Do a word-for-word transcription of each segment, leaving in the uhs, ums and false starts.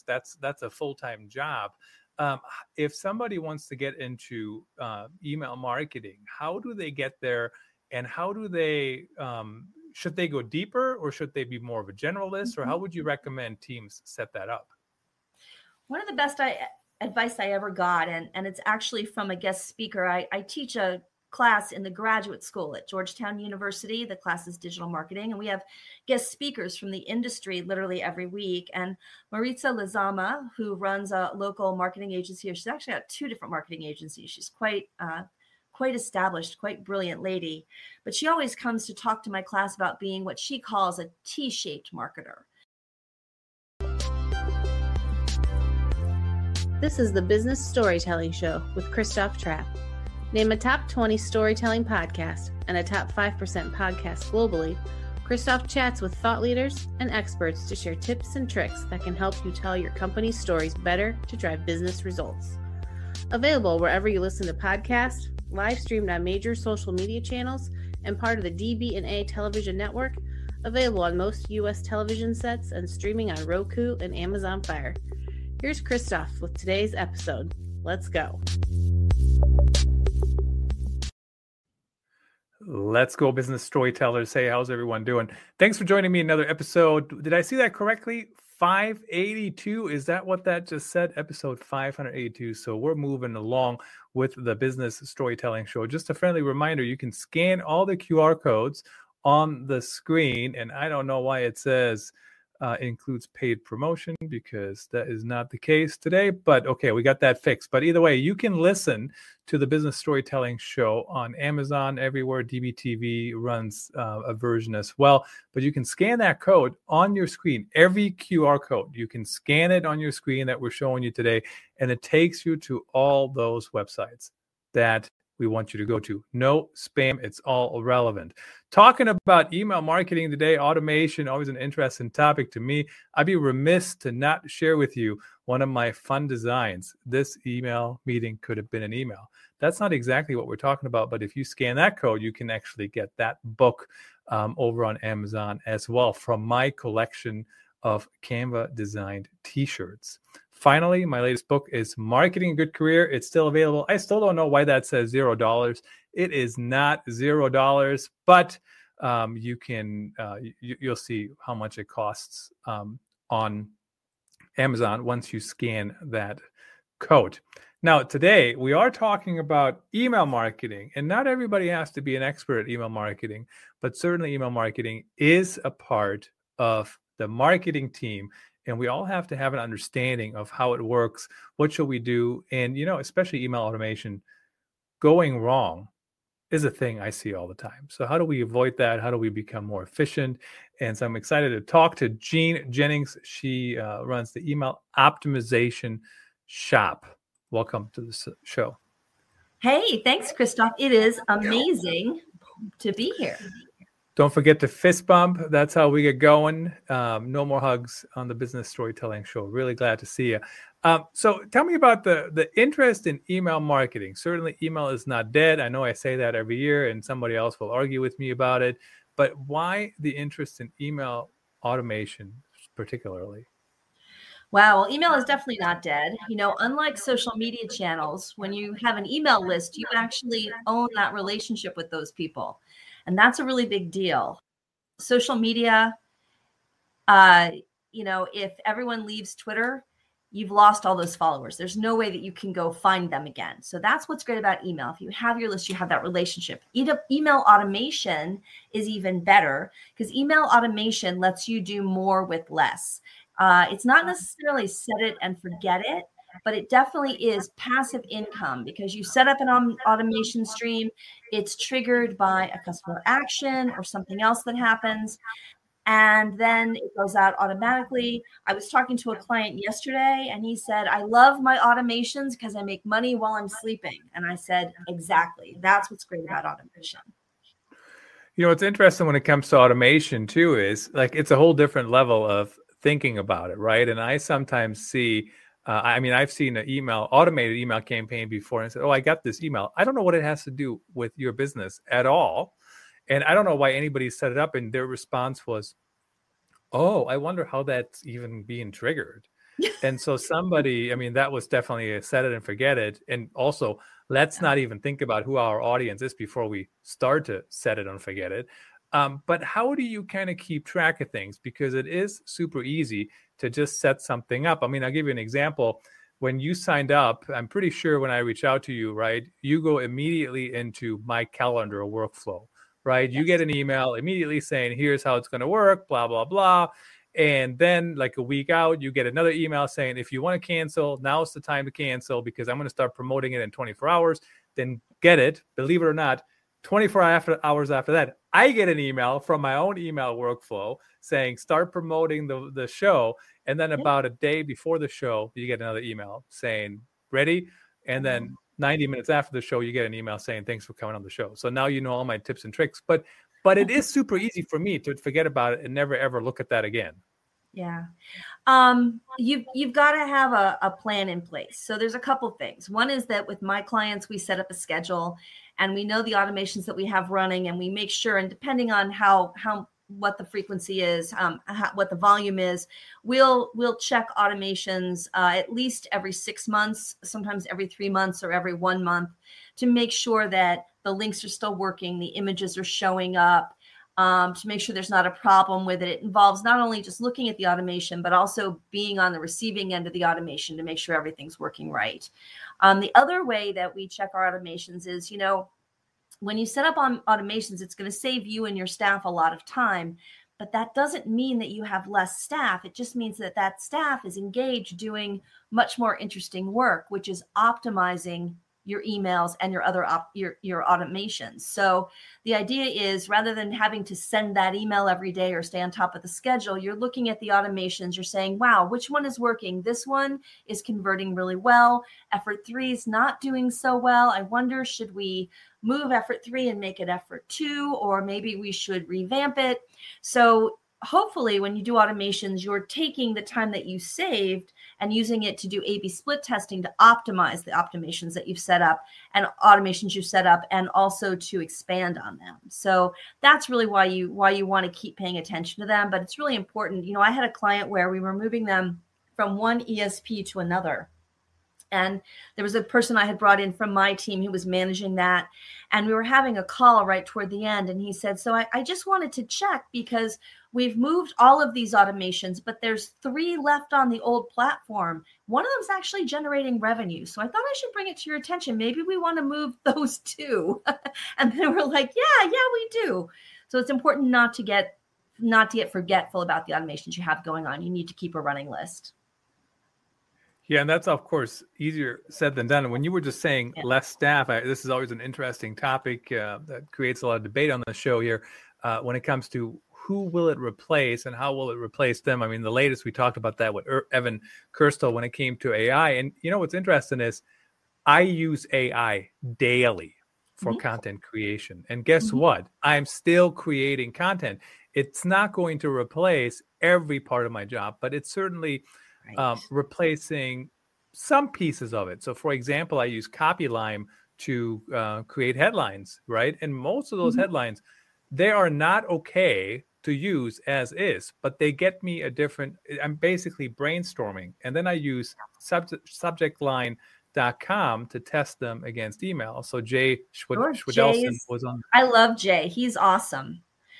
hours. That's that's a full-time job. Um, if somebody wants to get into uh, email marketing, how do they get there, and how do they um, should they go deeper, or should they be more of a generalist, or how would you recommend teams set that up? One of the best I, advice I ever got, and, and it's actually from a guest speaker. I, I teach a class in the graduate school at Georgetown University. The class is digital marketing, and we have guest speakers from the industry literally every week. And Maritza Lizama, who runs a local marketing agency, she's actually got two different marketing agencies. She's quite uh, quite established, quite brilliant lady, but she always comes to talk to my class about being what she calls a T-shaped marketer. This is the Business Storytelling Show with Christoph Trapp. Name a top twenty storytelling podcast and a top five percent podcast globally. Christoph chats with thought leaders and experts to share tips and tricks that can help you tell your company's stories better to drive business results. Available wherever you listen to podcasts, live streamed on major social media channels, and part of the D B and A television network. Available on most U S television sets and streaming on Roku and Amazon Fire. Here's Christoph with today's episode. Let's go. Let's go, business storytellers. Hey, how's everyone doing? Thanks for joining me in another episode. Did I see that correctly? five eighty-two. Is that what that just said? Episode five eighty-two. So we're moving along with the Business Storytelling Show. Just a friendly reminder, you can scan all the Q R codes on the screen. And I don't know why it says Uh, includes paid promotion, because that is not the case today. But okay, we got that fixed. But either way, you can listen to the Business Storytelling Show on Amazon, everywhere. D B T V runs uh, a version as well. But you can scan that code on your screen. Every Q R code, you can scan it on your screen that we're showing you today, and it takes you to all those websites that we want you to go to. No spam. It's all relevant. Talking about email marketing today, automation, always an interesting topic to me. I'd be remiss to not share with you one of my fun designs. This email meeting could have been an email. That's not exactly what we're talking about, but if you scan that code, you can actually get that book um, over on Amazon as well, from my collection of Canva designed t-shirts. Finally, my latest book is Marketing a Good Career. It's still available. I still don't know why that says zero dollars. It is not zero dollars, but um, you can uh, you, you'll see how much it costs um, on Amazon once you scan that code. Now, today we are talking about email marketing, and not everybody has to be an expert at email marketing, but certainly email marketing is a part of the marketing team. And we all have to have an understanding of how it works. What should we do? And, you know, especially email automation, going wrong is a thing I see all the time. So how do we avoid that? How do we become more efficient? And so I'm excited to talk to Jean Jennings. She uh, runs the Email Optimization Shop. Welcome to the show. Hey, thanks, Christoph. It is amazing to be here. Don't forget to fist bump. That's how we get going. Um, no more hugs on the Business Storytelling Show. Really glad to see you. Um, so tell me about the, the interest in email marketing. Certainly email is not dead. I know I say that every year, and somebody else will argue with me about it. But why the interest in email automation particularly? Wow, well, email is definitely not dead. You know, unlike social media channels, when you have an email list, you actually own that relationship with those people. And that's a really big deal. Social media, uh, you know, if everyone leaves Twitter, you've lost all those followers. There's no way that you can go find them again. So that's what's great about email. If you have your list, you have that relationship. E- email automation is even better, because email automation lets you do more with less. Uh, it's not necessarily set it and forget it, but it definitely is passive income, because you set up an um, automation stream. It's triggered by a customer action or something else that happens, and then it goes out automatically. I was talking to a client yesterday, and he said, I love my automations because I make money while I'm sleeping. And I said, exactly. That's what's great about automation. You know, what's interesting when it comes to automation too is, like, it's a whole different level of thinking about it, right? And I sometimes see Uh, I mean, I've seen an email, automated email campaign before, and said, oh, I got this email. I don't know what it has to do with your business at all. And I don't know why anybody set it up. And their response was, oh, I wonder how that's even being triggered. And so somebody, I mean, that was definitely a set it and forget it. And also, let's not even think about who our audience is before we start to set it and forget it. Um, but how do you kind of keep track of things? Because it is super easy to just set something up. I mean, I'll give you an example. When you signed up, I'm pretty sure when I reach out to you, right, you go immediately into my calendar workflow, right? Yes. You get an email immediately saying, here's how it's going to work, blah, blah, blah. And then like a week out, you get another email saying, if you want to cancel, now's the time to cancel because I'm going to start promoting it in twenty-four hours. Then get it, believe it or not, twenty-four after, hours after that, I get an email from my own email workflow saying, start promoting the, the show. And then about a day before the show, you get another email saying, ready? And then ninety minutes after the show, you get an email saying, thanks for coming on the show. So now you know all my tips and tricks. But But it is super easy for me to forget about it and never, ever look at that again. Yeah. Um, you've, you've got to have a, a plan in place. So there's a couple things. One is that with my clients, we set up a schedule and we know the automations that we have running and we make sure, and depending on how, how, what the frequency is, um, how, what the volume is, we'll, we'll check automations uh, at least every six months, sometimes every three months or every one month to make sure that the links are still working, the images are showing up, um, to make sure there's not a problem with it. It involves not only just looking at the automation, but also being on the receiving end of the automation to make sure everything's working right. Um, the other way that we check our automations is, you know, when you set up on automations, it's going to save you and your staff a lot of time, but that doesn't mean that you have less staff. It just means that that staff is engaged doing much more interesting work, which is optimizing your emails and your other op, your your automations. So the idea is, rather than having to send that email every day or stay on top of the schedule, you're looking at the automations. You're saying, wow, which one is working? This one is converting really well. Effort three is not doing so well. I wonder, should we move effort three and make it effort two, or maybe we should revamp it? So hopefully when you do automations, you're taking the time that you saved and using it to do A B split testing to optimize the automations that you've set up and automations you've set up, and also to expand on them. So that's really why you why you want to keep paying attention to them. But it's really important. You know, I had a client where we were moving them from one E S P to another. And there was a person I had brought in from my team who was managing that. And we were having a call right toward the end. And he said, so I, I just wanted to check because we've moved all of these automations, but there's three left on the old platform. One of them's actually generating revenue. So I thought I should bring it to your attention. Maybe we want to move those two. And then we're like, yeah, yeah, we do. So it's important not to get, not to get forgetful about the automations you have going on. You need to keep a running list. Yeah, and that's, of course, easier said than done. When you were just saying yeah. less staff, I, this is always an interesting topic uh, that creates a lot of debate on the show here uh, when it comes to who will it replace and how will it replace them. I mean, the latest we talked about that with er- Evan Kirstel when it came to A I. And, you know, what's interesting is I use A I daily for mm-hmm. content creation. And guess mm-hmm. what? I'm still creating content. It's not going to replace every part of my job, but it's certainly Right. Um, replacing some pieces of it. So, for example, I use Copyline to uh, create headlines, right? And most of those mm-hmm. headlines, they are not okay to use as is, but they get me a different, I'm basically brainstorming. And then I use subject, subject line dot com to test them against email. So Jay Schwedelson was on. I love Jay. He's awesome.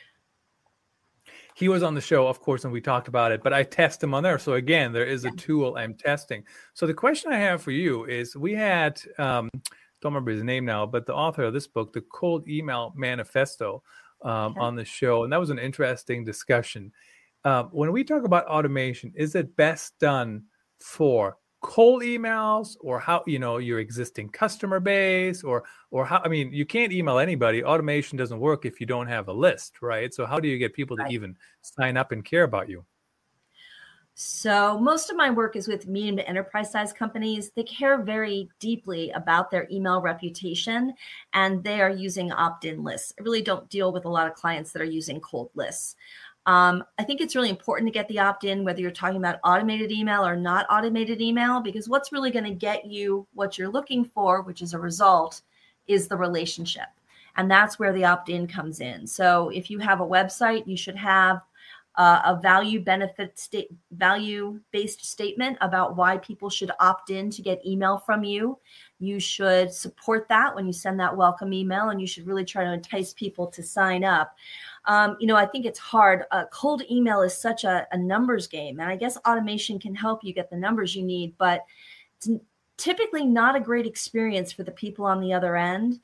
He was on the show, of course, and we talked about it, but I test him on there. So again, there is a tool I'm testing. So the question I have for you is, we had, um, don't remember his name now, but the author of this book, The Cold Email Manifesto, um, okay. on the show. And that was an interesting discussion. Uh, when we talk about automation, is it best done for cold emails, or how, you know, your existing customer base, or, or how, I mean, you can't email anybody. Automation doesn't work if you don't have a list, right? So how do you get people to right. even sign up and care about you? So most of my work is with medium to enterprise size companies. They care very deeply about their email reputation, and they are using opt-in lists. I really don't deal with a lot of clients that are using cold lists. Um, I think it's really important to get the opt-in, whether you're talking about automated email or not automated email, because what's really going to get you what you're looking for, which is a result, is the relationship. And that's where the opt-in comes in. So if you have a website, you should have uh, a value benefit state value based statement about why people should opt in to get email from you. You should support that when you send that welcome email, and you should really try to entice people to sign up. Um, you know, I think it's hard. Uh, cold email is such a, a numbers game, and I guess automation can help you get the numbers you need, but it's typically not a great experience for the people on the other end.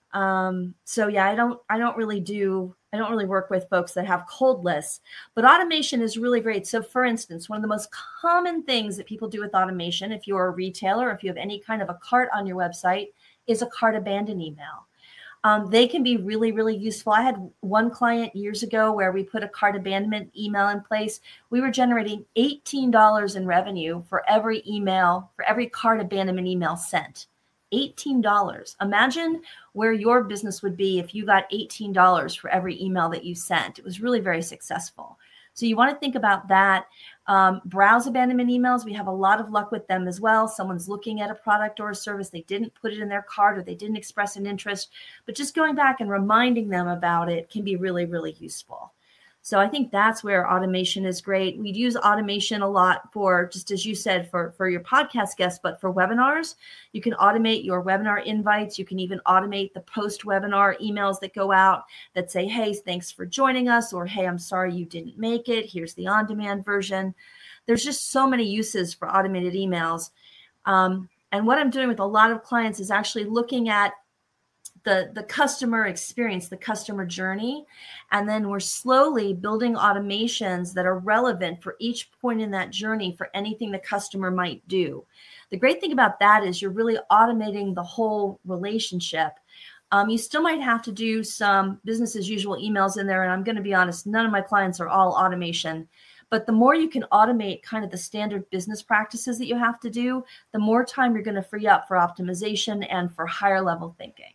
Um, so yeah, I don't, I don't really do, I don't really work with folks that have cold lists, but automation is really great. So for instance, one of the most common things that people do with automation, if you're a retailer, if you have any kind of a cart on your website, is a cart abandon email. Um, they can be really, really useful. I had one client years ago where we put a cart abandonment email in place. We were generating eighteen dollars in revenue for every email, for every cart abandonment email sent. eighteen dollars. Imagine where your business would be if you got eighteen dollars for every email that you sent. It was really very successful. So you want to think about that. Um, browse abandonment emails. We have a lot of luck with them as well. Someone's looking at a product or a service. They didn't put it in their cart, or they didn't express an interest, but just going back and reminding them about it can be really, really useful. So I think that's where automation is great. We'd use automation a lot for, just as you said, for, for your podcast guests, but for webinars, you can automate your webinar invites. You can even automate the post-webinar emails that go out that say, hey, thanks for joining us, or hey, I'm sorry you didn't make it. Here's the on-demand version. There's just so many uses for automated emails. Um, and what I'm doing with a lot of clients is actually looking at the, the customer experience, the customer journey. And then we're slowly building automations that are relevant for each point in that journey for anything the customer might do. The great thing about that is you're really automating the whole relationship. Um, you still might have to do some business as usual emails in there. And I'm going to be honest, none of my clients are all automation. But the more you can automate kind of the standard business practices that you have to do, the more time you're going to free up for optimization and for higher level thinking.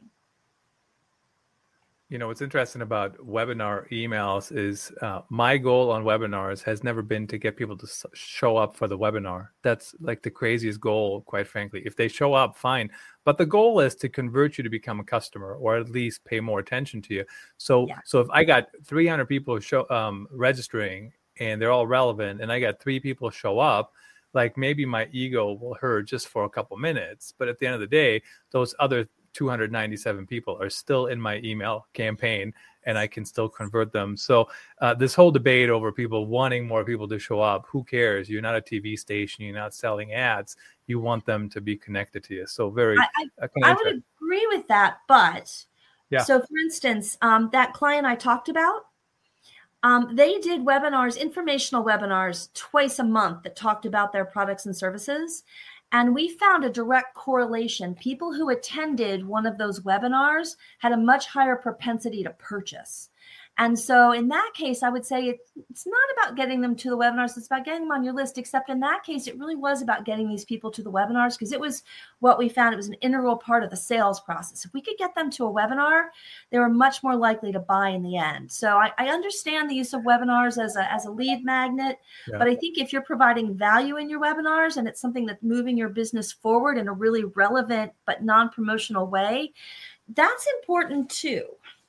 You know, what's interesting about webinar emails is uh, my goal on webinars has never been to get people to s- show up for the webinar. That's like the craziest goal, quite frankly. If they show up, fine. But the goal is to convert you to become a customer, or at least pay more attention to you. So, yeah. so if I got three hundred people show um, registering and they're all relevant, and I got three people show up, like maybe my ego will hurt just for a couple minutes. But at the end of the day, those other two hundred ninety-seven people are still in my email campaign, and I can still convert them. So uh, this whole debate over people wanting more people to show up, who cares? You're not a T V station. You're not selling ads. You want them to be connected to you. So very, I, I, uh, I would agree with that. But yeah. So for instance, um, that client I talked about, um, they did webinars, informational webinars twice a month that talked about their products and services. And we found a direct correlation. People who attended one of those webinars had a much higher propensity to purchase. And so in that case, I would say it, it's not about getting them to the webinars. It's about getting them on your list, except in that case, it really was about getting these people to the webinars, because it was what we found. It was an integral part of the sales process. If we could get them to a webinar, they were much more likely to buy in the end. So I, I understand the use of webinars as a, as a lead magnet, yeah. But I think if you're providing value in your webinars and it's something that's moving your business forward in a really relevant but non-promotional way, that's important too.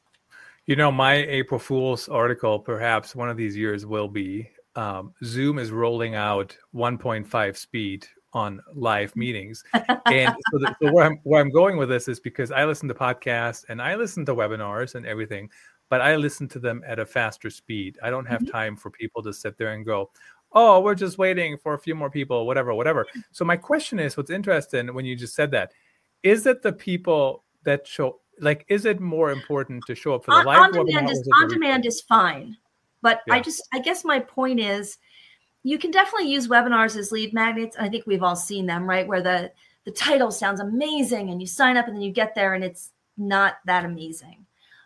You know, my April Fool's article, perhaps one of these years, will be um, Zoom is rolling out one point five speed on live meetings. And so, the, so where, I'm, where I'm going with this is because I listen to podcasts and I listen to webinars and everything, but I listen to them at a faster speed. I don't have mm-hmm. time for people to sit there and go, oh, we're just waiting for a few more people, whatever, whatever. So my question is, what's interesting when you just said that, is it the people that show, like, is it more important to show up for the on, live on webinar? Demand is, on demand is fine. But yeah. I just, I guess my point is, you can definitely use webinars as lead magnets. I think we've all seen them, right? Where the, the title sounds amazing and you sign up and then you get there and it's not that amazing.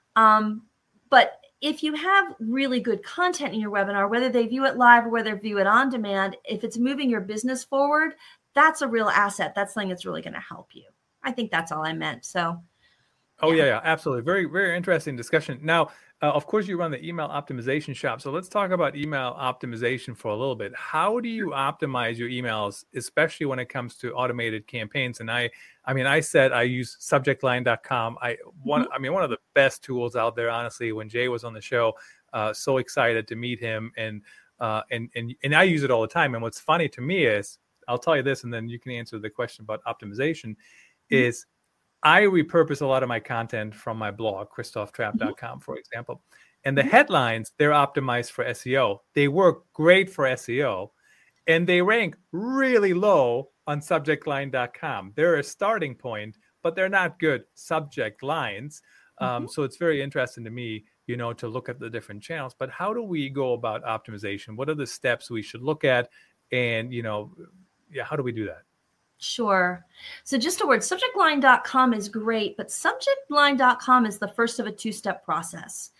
Um, but if you have really good content in your webinar, whether they view it live or whether they view it on demand, if it's moving your business forward, that's a real asset. That's something that's really going to help you. I think that's all I meant. So. Oh, yeah, yeah, absolutely. Very, very interesting discussion. Now, uh, of course, you run the email optimization shop. So let's talk about email optimization for a little bit. How do you optimize your emails, especially when it comes to automated campaigns? And I, I mean, I said I use subject line dot com. I one, I mean, one of the best tools out there, honestly. When Jay was on the show, Uh, so excited to meet him, and uh, and and and I use it all the time. And what's funny to me is, I'll tell you this, and then you can answer the question about optimization. Mm-hmm. Is I repurpose a lot of my content from my blog, christoph trapp dot com, for example. And the headlines, they're optimized for S E O. They work great for S E O, and they rank really low on subject line dot com. They're a starting point, but they're not good subject lines. Um, mm-hmm. So it's very interesting to me, you know, to look at the different channels. But how do we go about optimization? What are the steps we should look at? And, you know, yeah, how do we do that? Sure. So just a word, subject line dot com is great, but subject line dot com is the first of a two-step process.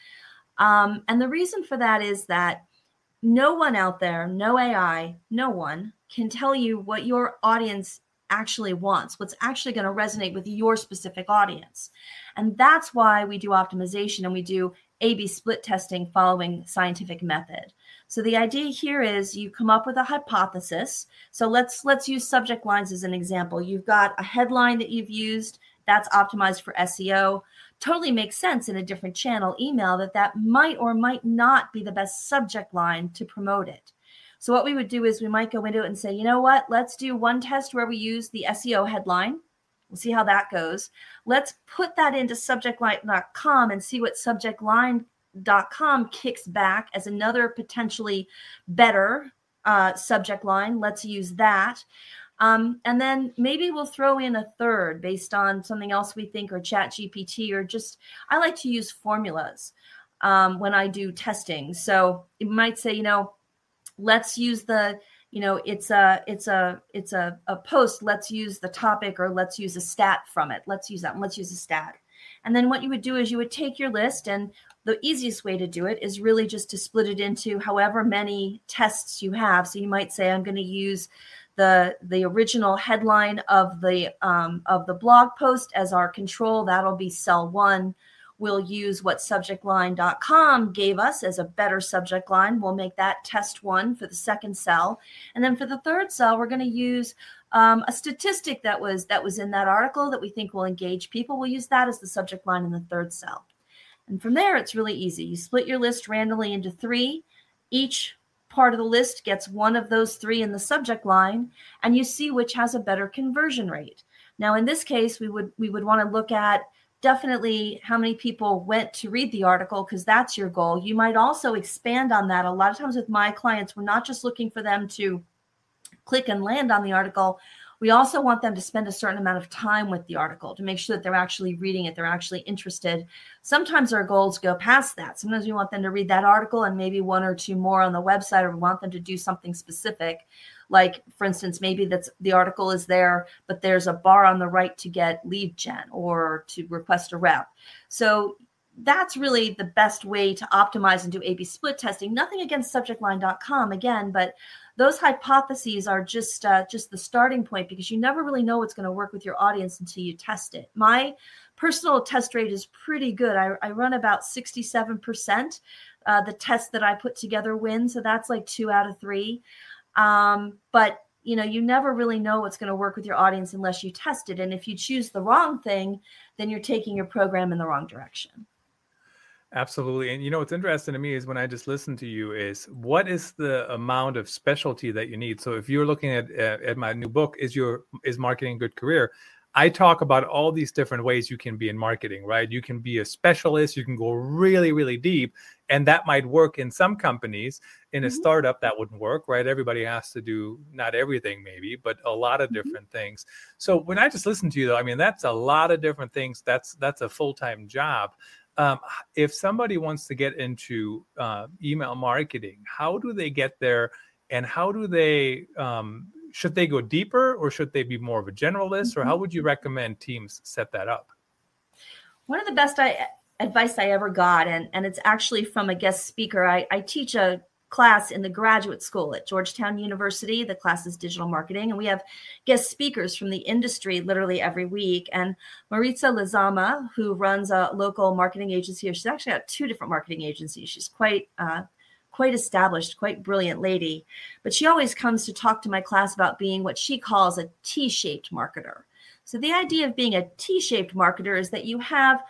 Um, and the reason for that is that no one out there, no A I, no one can tell you what your audience actually wants, what's actually going to resonate with your specific audience. And that's why we do optimization and we do A B split testing following scientific method. So the idea here is you come up with a hypothesis. So let's let's use subject lines as an example. You've got a headline that you've used that's optimized for S E O. Totally makes sense in a different channel, email, that that might or might not be the best subject line to promote it. So what we would do is we might go into it and say, you know what, let's do one test where we use the S E O headline. We'll see how that goes. Let's put that into subject line dot com and see what subject line dot com kicks back as another potentially better uh, subject line. Let's use that. Um, and then maybe we'll throw in a third based on something else we think, or Chat G P T, or just, I like to use formulas um, when I do testing. So it might say, you know, let's use the, you know, it's a, it's a, it's a, a post. Let's use the topic, or let's use a stat from it. Let's use that. And let's use a stat. And then what you would do is you would take your list, and the easiest way to do it is really just to split it into however many tests you have. So you might say, I'm going to use the the original headline of the um, of the blog post as our control. That'll be cell one. We'll use what subject line dot com gave us as a better subject line. We'll make that test one for the second cell. And then for the third cell, we're going to use um, a statistic that was that was in that article that we think will engage people. We'll use that as the subject line in the third cell. And from there, it's really easy. You split your list randomly into three. Each part of the list gets one of those three in the subject line, and you see which has a better conversion rate. Now, in this case, we would we would want to look at definitely how many people went to read the article, because that's your goal. You might also expand on that. A lot of times with my clients, we're not just looking for them to click and land on the article. We also want them to spend a certain amount of time with the article to make sure that they're actually reading it, they're actually interested. Sometimes our goals go past that. Sometimes we want them to read that article and maybe one or two more on the website, or we want them to do something specific. Like, for instance, maybe that's the article is there, but there's a bar on the right to get lead gen or to request a rep. So that's really the best way to optimize and do A B split testing. Nothing against subject line dot com again, but those hypotheses are just uh, just the starting point, because you never really know what's going to work with your audience until you test it. My personal test rate is pretty good. I, I run about sixty-seven percent. Uh, the tests that I put together win, so that's like two out of three. Um, but you know, you never really know what's going to work with your audience unless you test it. And if you choose the wrong thing, then you're taking your program in the wrong direction. Absolutely. And you know, what's interesting to me is when I just listen to you is what is the amount of specialty that you need? So if you're looking at, at, at my new book, is your, is marketing a good career? I talk about all these different ways you can be in marketing, right? You can be a specialist, you can go really, really deep, and that might work in some companies. In a mm-hmm. startup, that wouldn't work, right? Everybody has to do not everything maybe, but a lot of different mm-hmm. things. So when I just listen to you though, I mean, that's a lot of different things. That's, that's a full-time job. Um, if somebody wants to get into uh, email marketing, how do they get there, and how do they, um, should they go deeper, or should they be more of a generalist, or how would you recommend teams set that up? One of the best I, advice I ever got, and, and it's actually from a guest speaker. I, I teach a class in the graduate school at Georgetown University. The class is digital marketing, and we have guest speakers from the industry literally every week. And Maritza Lizama, who runs a local marketing agency, she's actually got two different marketing agencies. She's quite uh, quite established, quite brilliant lady, but she always comes to talk to my class about being what she calls a T-shaped marketer. So the idea of being a T-shaped marketer is that you have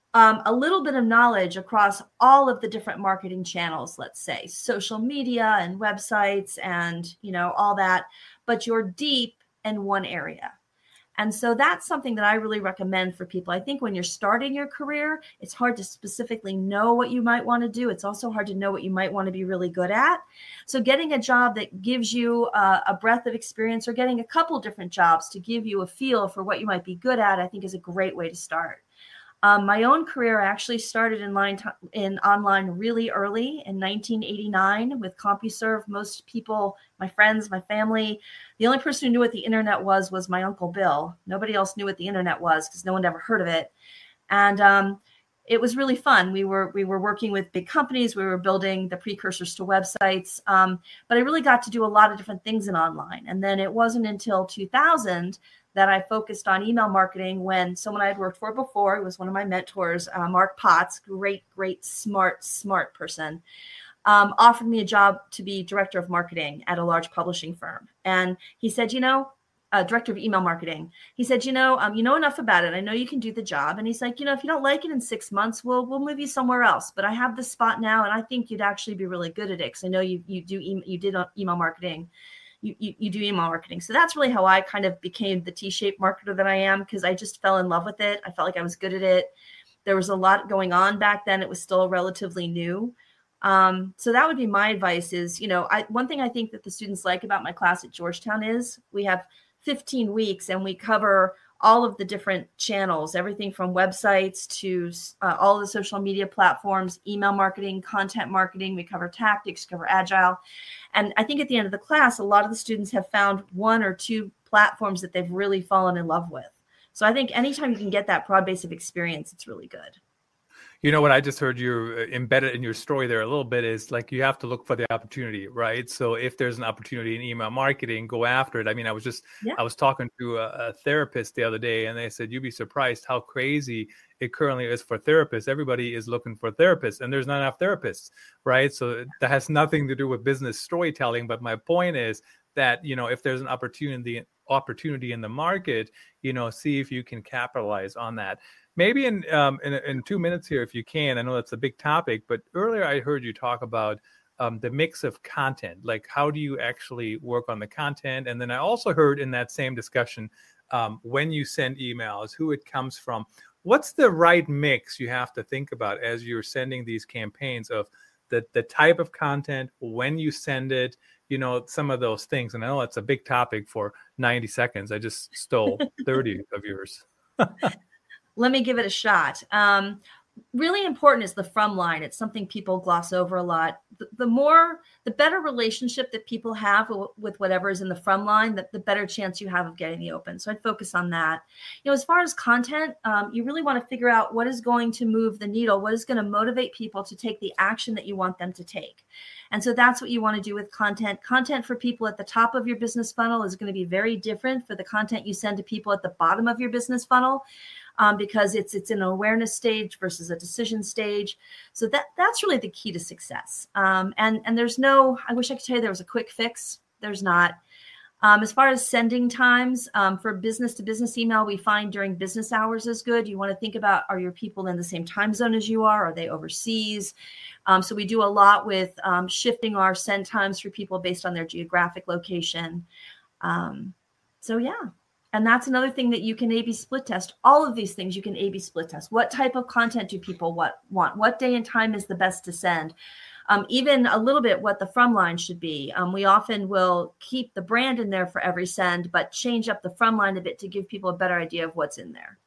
um, a little bit of knowledge across all of the different marketing channels, let's say social media and websites and, you know, all that, but you're deep in one area. And so that's something that I really recommend for people. I think when you're starting your career, it's hard to specifically know what you might want to do. It's also hard to know what you might want to be really good at. So getting a job that gives you uh, a breadth of experience, or getting a couple different jobs to give you a feel for what you might be good at, I think is a great way to start. Um, my own career actually started in line t- in online really early in nineteen eighty-nine with CompuServe. Most people, my friends, my family, the only person who knew what the internet was was my Uncle Bill. Nobody else knew what the internet was because no one ever heard of it. And um, it was really fun. We were we were working with big companies. We were building the precursors to websites. Um, but I really got to do a lot of different things in online. And then it wasn't until two thousand that I focused on email marketing when someone I had worked for before, it was one of my mentors, uh, Mark Potts, great, great, smart, smart person, um, offered me a job to be director of marketing at a large publishing firm. And he said, you know, uh, director of email marketing. He said, you know, um, you know enough about it. I know you can do the job. And he's like, you know, if you don't like it in six months, we'll we'll move you somewhere else. But I have this spot now, and I think you'd actually be really good at it because I know you you do e- you did email marketing. You, you, you do email marketing. So that's really how I kind of became the T-shaped marketer that I am, because I just fell in love with it. I felt like I was good at it. There was a lot going on back then. It was still relatively new. Um, so that would be my advice is, you know, I, one thing I think that the students like about my class at Georgetown is we have fifteen weeks and we cover all of the different channels, everything from websites to uh, all of the social media platforms, email marketing, content marketing. We cover tactics, cover agile. And I think at the end of the class, a lot of the students have found one or two platforms that they've really fallen in love with. So I think anytime you can get that broad base of experience, it's really good. You know what I just heard you embedded in your story there a little bit is like you have to look for the opportunity, right? So if there's an opportunity in email marketing, go after it. I mean, I was just yeah. I was talking to a, a therapist the other day, and they said you'd be surprised how crazy it currently is for therapists. Everybody is looking for therapists, and there's not enough therapists, right? So that has nothing to do with business storytelling. But my point is that, you know, if there's an opportunity opportunity in the market, you know, see if you can capitalize on that. Maybe in, um, in in two minutes here, if you can. I know that's a big topic, but earlier I heard you talk about um, the mix of content. Like, how do you actually work on the content? And then I also heard in that same discussion, um, when you send emails, who it comes from. What's the right mix you have to think about as you're sending these campaigns of the, the type of content, when you send it, you know, some of those things. And I know that's a big topic for ninety seconds. I just stole thirty of yours. Let me give it a shot. Um, really important is the from line. It's something people gloss over a lot. The, the more, the better relationship that people have w- with whatever is in the from line, the, the better chance you have of getting the open. So I'd focus on that. You know, as far as content, um, you really want to figure out what is going to move the needle, what is going to motivate people to take the action that you want them to take. And so that's what you want to do with content. Content for people at the top of your business funnel is going to be very different for the content you send to people at the bottom of your business funnel. Um, because it's it's an awareness stage versus a decision stage. So that that's really the key to success. Um, and, and there's no, I wish I could tell you there was a quick fix. There's not. Um, as far as sending times, um, for business to business email, we find during business hours is good. You want to think about, are your people in the same time zone as you are? Are they overseas? Um, so we do a lot with um, shifting our send times for people based on their geographic location. Um, so yeah. And that's another thing that you can A B split test. All of these things you can A B split test. What type of content do people what, want? What day and time is the best to send? Um, even a little bit what the from line should be. Um, we often will keep the brand in there for every send, but change up the from line a bit to give people a better idea of what's in there.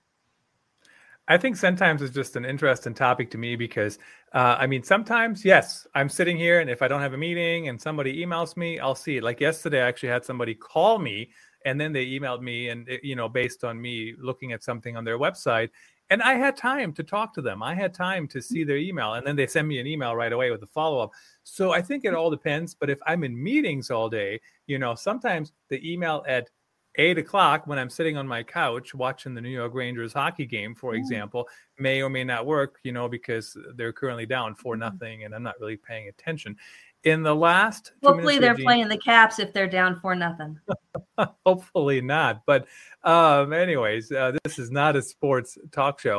I think send times is just an interesting topic to me because, uh, I mean, sometimes, yes, I'm sitting here and if I don't have a meeting and somebody emails me, I'll see it. Like yesterday, I actually had somebody call me and then they emailed me and, you know, based on me looking at something on their website. And I had time to talk to them. I had time to see their email. And then they send me an email right away with a follow-up. So I think it all depends. But if I'm in meetings all day, you know, sometimes the email at eight o'clock when I'm sitting on my couch watching the New York Rangers hockey game, for example, may or may not work, you know, because they're currently down four nothing and I'm not really paying attention. In the last two hopefully they're Gene, playing the Caps if they're down four nothing. Hopefully not. But um, anyways, uh, this is not a sports talk show.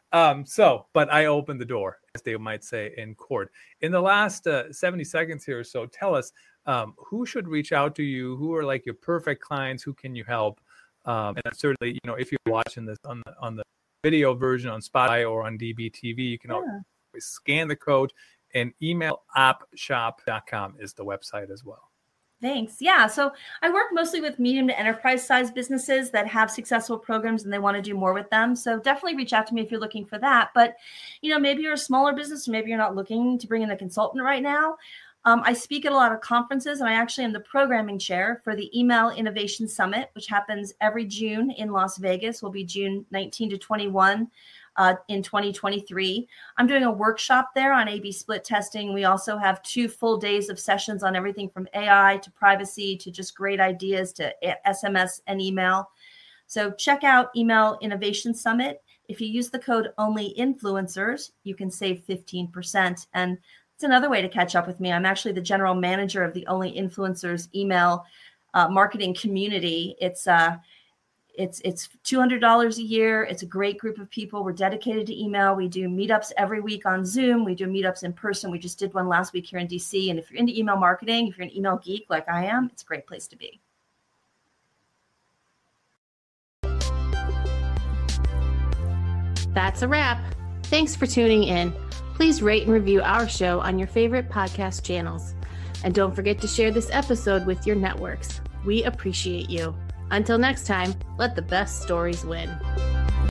Um, so, but I opened the door, as they might say in court. In the last uh, seventy seconds here or so, tell us um, who should reach out to you, who are like your perfect clients, who can you help? Um, and certainly, you know, if you're watching this on the on the video version on Spotify or on D B T V, you can yeah. always scan the code, and email op shop dot com is the website as well. Thanks. Yeah. So I work mostly with medium to enterprise size businesses that have successful programs and they want to do more with them. So definitely reach out to me if you're looking for that. But, you know, maybe you're a smaller business, or maybe you're not looking to bring in a consultant right now. Um, I speak at a lot of conferences, and I actually am the programming chair for the Email Innovation Summit, which happens every June in Las Vegas. Will be June nineteenth to twenty-first. Uh, in twenty twenty-three. I'm doing a workshop there on A B split testing. We also have two full days of sessions on everything from A I to privacy to just great ideas to S M S and email. So check out Email Innovation Summit. If you use the code ONLYINFLUENCERS, you can save fifteen percent. And it's another way to catch up with me. I'm actually the general manager of the Only Influencers email uh, marketing community. It's uh, It's it's two hundred dollars a year. It's a great group of people. We're dedicated to email. We do meetups every week on Zoom. We do meetups in person. We just did one last week here in D C. And if you're into email marketing, if you're an email geek like I am, it's a great place to be. That's a wrap. Thanks for tuning in. Please rate and review our show on your favorite podcast channels. And don't forget to share this episode with your networks. We appreciate you. Until next time, let the best stories win.